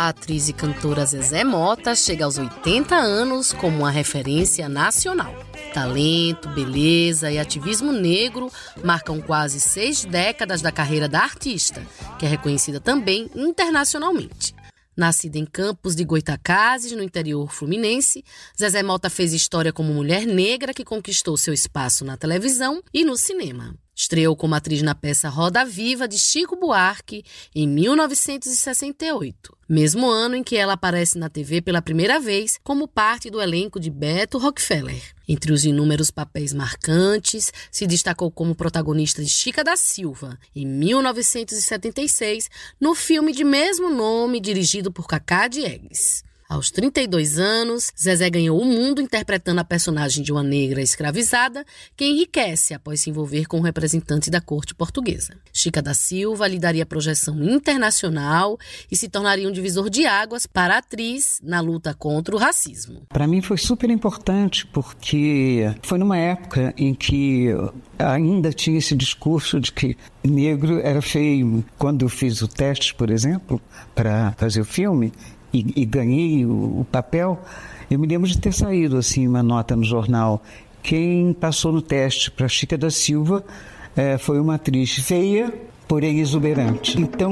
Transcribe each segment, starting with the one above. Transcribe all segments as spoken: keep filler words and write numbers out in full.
A atriz e cantora Zezé Mota chega aos oitenta anos como uma referência nacional. Talento, beleza e ativismo negro marcam quase seis décadas da carreira da artista, que é reconhecida também internacionalmente. Nascida em Campos de Goytacazes, no interior fluminense, Zezé Mota fez história como mulher negra que conquistou seu espaço na televisão e no cinema. Estreou como atriz na peça Roda Viva, de Chico Buarque, em mil novecentos e sessenta e oito, mesmo ano em que ela aparece na T V pela primeira vez como parte do elenco de Beto Rockefeller. Entre os inúmeros papéis marcantes, se destacou como protagonista de Chica da Silva, em mil novecentos e setenta e seis, no filme de mesmo nome, dirigido por Cacá Diegues. Aos trinta e dois anos, Zezé ganhou o mundo interpretando a personagem de uma negra escravizada que enriquece após se envolver com um representante da corte portuguesa. Chica da Silva lhe daria projeção internacional e se tornaria um divisor de águas para a atriz na luta contra o racismo. Para mim foi super importante porque foi numa época em que ainda tinha esse discurso de que negro era feio. Quando eu fiz o teste, por exemplo, para fazer o filme, E, e ganhei o, o papel, eu me lembro de ter saído assim uma nota no jornal. Quem passou no teste para Chica da Silva é, foi uma atriz feia, porém exuberante. Então,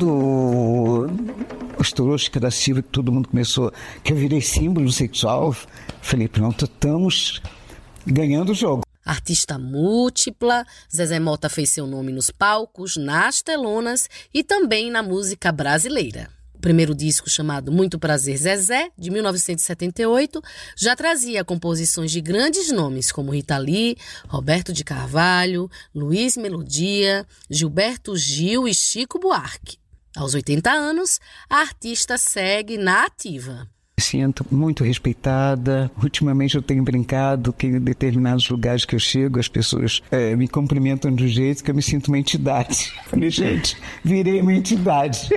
quando estourou Chica da Silva, que todo mundo começou, que eu virei símbolo sexual, falei, pronto, estamos ganhando o jogo. Artista múltipla, Zezé Mota fez seu nome nos palcos, nas telonas e também na música brasileira. O primeiro disco, chamado Muito Prazer Zezé, de mil novecentos e setenta e oito, já trazia composições de grandes nomes como Rita Lee, Roberto de Carvalho, Luiz Melodia, Gilberto Gil e Chico Buarque. Aos oitenta anos, a artista segue na ativa. Me sinto muito respeitada. Ultimamente eu tenho brincado que em determinados lugares que eu chego, as pessoas é, me cumprimentam de um jeito que eu me sinto uma entidade. Falei, gente, virei uma entidade.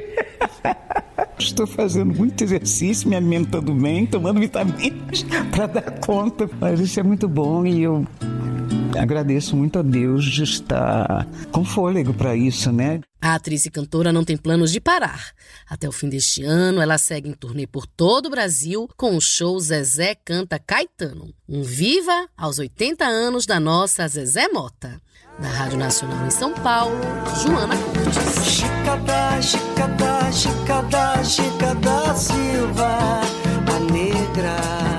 Estou fazendo muito exercício, me alimentando bem, tomando vitaminas para dar conta. Mas isso é muito bom e eu agradeço muito a Deus de estar com fôlego para isso, né? A atriz e cantora não tem planos de parar. Até o fim deste ano, ela segue em turnê por todo o Brasil com o show Zezé Canta Caetano. Um viva aos oitenta anos da nossa Zezé Mota. Da Rádio Nacional em São Paulo, Joana Cortes. Chica da, Chica da, Chica da, Chica da Silva, a negra.